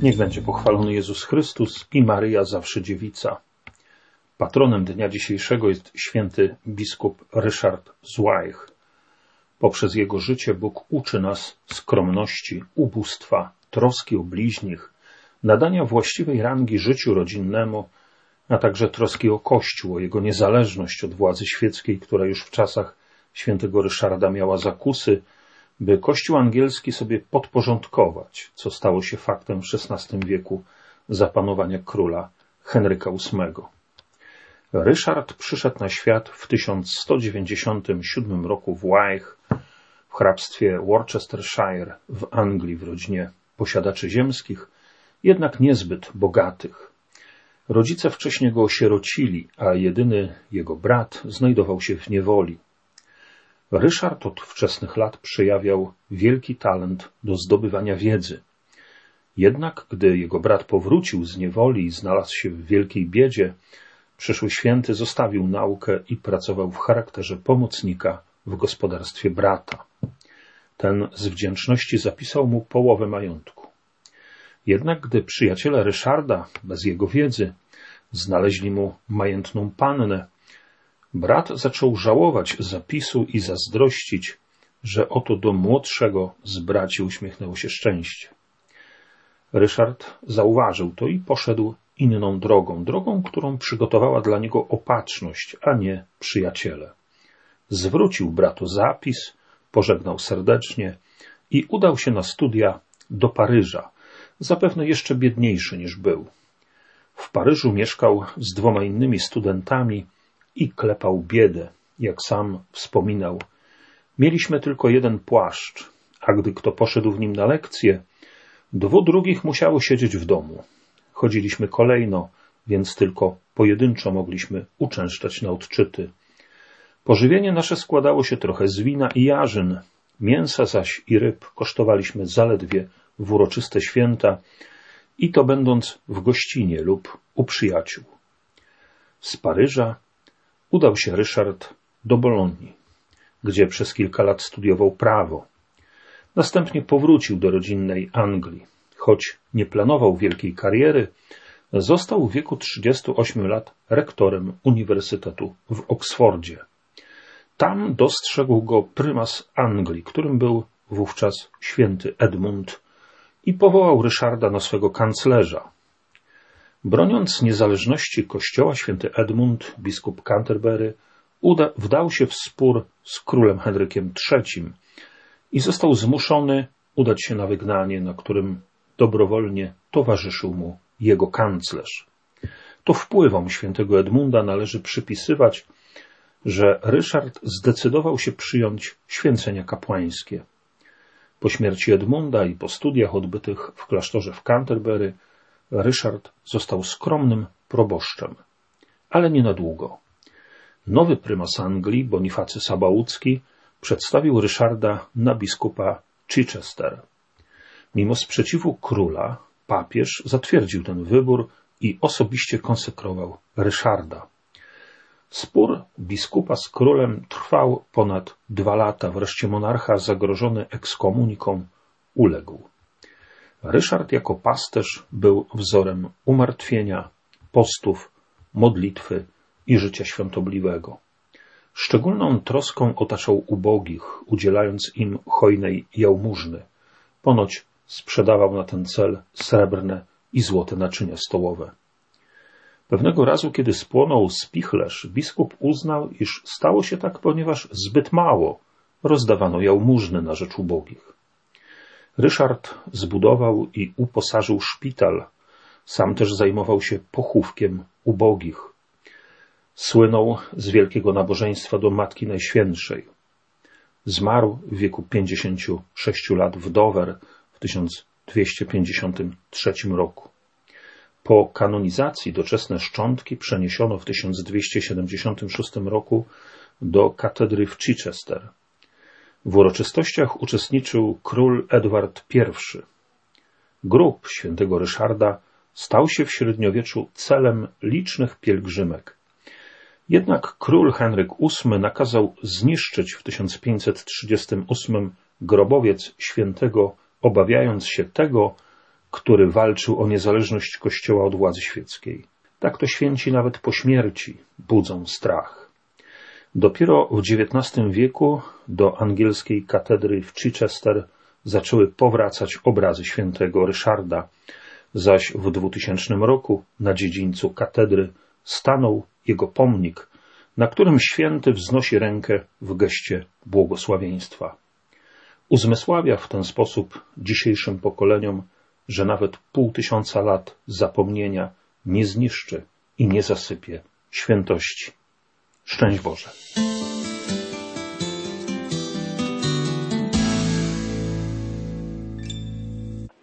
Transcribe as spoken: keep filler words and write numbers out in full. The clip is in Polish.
Niech będzie pochwalony Jezus Chrystus i Maryja zawsze dziewica. Patronem dnia dzisiejszego jest święty biskup Ryszard z Łajch. Poprzez jego życie Bóg uczy nas skromności, ubóstwa, troski o bliźnich, nadania właściwej rangi życiu rodzinnemu, a także troski o Kościół, o jego niezależność od władzy świeckiej, która już w czasach świętego Ryszarda miała zakusy, by Kościół angielski sobie podporządkować, co stało się faktem w szesnastym wieku za panowania króla Henryka ósmego. Ryszard przyszedł na świat w tysiąc sto dziewięćdziesiątym siódmym roku w Łajch, w hrabstwie Worcestershire w Anglii, w rodzinie posiadaczy ziemskich, jednak niezbyt bogatych. Rodzice wcześnie go osierocili, a jedyny jego brat znajdował się w niewoli. Ryszard od wczesnych lat przejawiał wielki talent do zdobywania wiedzy. Jednak gdy jego brat powrócił z niewoli i znalazł się w wielkiej biedzie, przyszły święty zostawił naukę i pracował w charakterze pomocnika w gospodarstwie brata. Ten z wdzięczności zapisał mu połowę majątku. Jednak gdy przyjaciele Ryszarda, bez jego wiedzy, znaleźli mu majętną pannę, brat zaczął żałować zapisu i zazdrościć, że oto do młodszego z braci uśmiechnęło się szczęście. Ryszard zauważył to i poszedł inną drogą, drogą, którą przygotowała dla niego opatrzność, a nie przyjaciele. Zwrócił bratu zapis, pożegnał serdecznie i udał się na studia do Paryża, zapewne jeszcze biedniejszy niż był. W Paryżu mieszkał z dwoma innymi studentami i klepał biedę, jak sam wspominał. Mieliśmy tylko jeden płaszcz, a gdy kto poszedł w nim na lekcję, dwóch drugich musiało siedzieć w domu. Chodziliśmy kolejno, więc tylko pojedynczo mogliśmy uczęszczać na odczyty. Pożywienie nasze składało się trochę z wina i jarzyn, mięsa zaś i ryb kosztowaliśmy zaledwie w uroczyste święta i to będąc w gościnie lub u przyjaciół. Z Paryża udał się Ryszard do Bolonii, gdzie przez kilka lat studiował prawo. Następnie powrócił do rodzinnej Anglii. Choć nie planował wielkiej kariery, został w wieku trzydziestu ośmiu lat rektorem Uniwersytetu w Oksfordzie. Tam dostrzegł go prymas Anglii, którym był wówczas święty Edmund, i powołał Ryszarda na swego kanclerza. Broniąc niezależności kościoła, święty Edmund, biskup Canterbury, uda, wdał się w spór z królem Henrykiem trzecim i został zmuszony udać się na wygnanie, na którym dobrowolnie towarzyszył mu jego kanclerz. To wpływom świętego Edmunda należy przypisywać, że Ryszard zdecydował się przyjąć święcenia kapłańskie. Po śmierci Edmunda i po studiach odbytych w klasztorze w Canterbury Ryszard został skromnym proboszczem, ale nie na długo. Nowy prymas Anglii, Bonifacy Sabałucki, przedstawił Ryszarda na biskupa Chichester. Mimo sprzeciwu króla, papież zatwierdził ten wybór i osobiście konsekrował Ryszarda. Spór biskupa z królem trwał ponad dwa lata. Wreszcie monarcha, zagrożony ekskomuniką, uległ. Ryszard jako pasterz był wzorem umartwienia, postów, modlitwy i życia świątobliwego. Szczególną troską otaczał ubogich, udzielając im hojnej jałmużny. Ponoć sprzedawał na ten cel srebrne i złote naczynia stołowe. Pewnego razu, kiedy spłonął spichlerz, biskup uznał, iż stało się tak, ponieważ zbyt mało rozdawano jałmużny na rzecz ubogich. Ryszard zbudował i uposażył szpital. Sam też zajmował się pochówkiem ubogich. Słynął z wielkiego nabożeństwa do Matki Najświętszej. Zmarł w wieku pięćdziesięciu sześciu lat w Dover w tysiąc dwieście pięćdziesiątym trzecim roku. Po kanonizacji doczesne szczątki przeniesiono w tysiąc dwieście siedemdziesiątym szóstym roku do katedry w Chichester. W uroczystościach uczestniczył król Edward pierwszy. Grób świętego Ryszarda stał się w średniowieczu celem licznych pielgrzymek. Jednak król Henryk ósmy nakazał zniszczyć w tysiąc pięćset trzydziestym ósmym grobowiec świętego, obawiając się tego, który walczył o niezależność Kościoła od władzy świeckiej. Tak to święci nawet po śmierci budzą strach. Dopiero w dziewiętnastym wieku do angielskiej katedry w Chichester zaczęły powracać obrazy świętego Ryszarda, zaś w dwutysięcznym roku na dziedzińcu katedry stanął jego pomnik, na którym święty wznosi rękę w geście błogosławieństwa. Uzmysławia w ten sposób dzisiejszym pokoleniom, że nawet pół tysiąca lat zapomnienia nie zniszczy i nie zasypie świętości. Szczęść Boże!